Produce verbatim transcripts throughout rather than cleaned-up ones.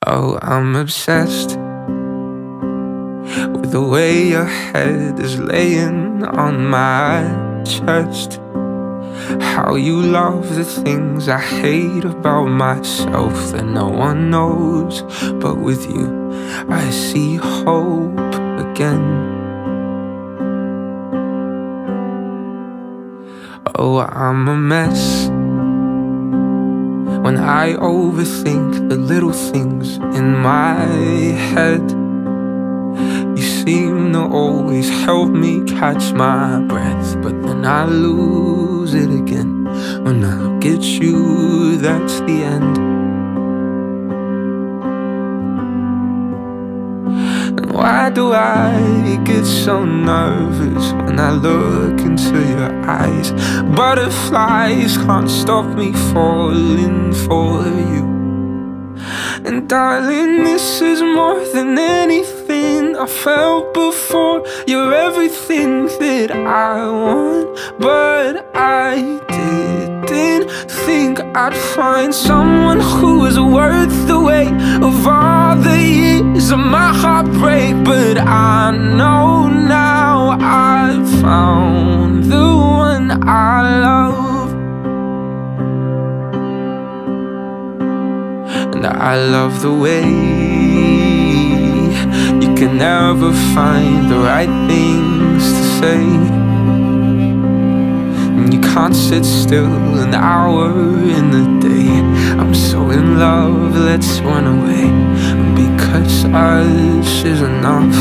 Oh, I'm obsessed with the way your head is laying on my chest. How you love the things I hate about myself that no one knows. But with you, I see hope again. Oh, I'm a mess when I overthink the little things in my head. You seem to always help me catch my breath, but then I lose it again. When I look at you, that's the end. And why do I get so nervous when I look into your eyes? Butterflies can't stop me falling for you. And darling, this is more than anything I felt before. You're everything that I want, but I didn't think I'd find someone who was worth the weight of all the years of my heartbreak. But I know now I've found the one I love. And I love the way you can never find the right things to say. And you can't sit still an hour in the day. I'm so in love, let's run away, because us is enough.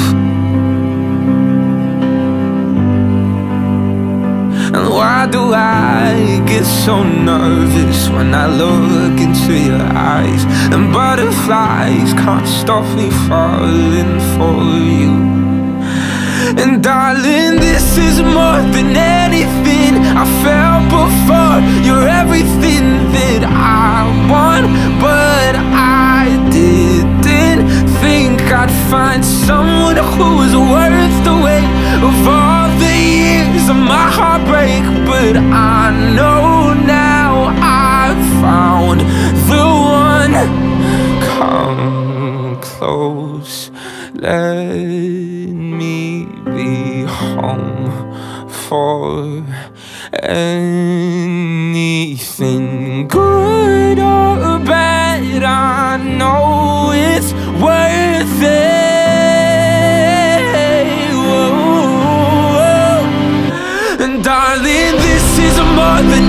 And why do I get so nervous when I look into your eyes? And butterflies can't stop me falling for you. And darling, this is more than anything I felt before. You're everything that I want, but I didn't think I'd find someone who was worth the weight of all the years of my heartbreak. But I know now I've found the one. Come close, let me be home for anything good or bad. I know it's worth it. Whoa. And darling, this is more than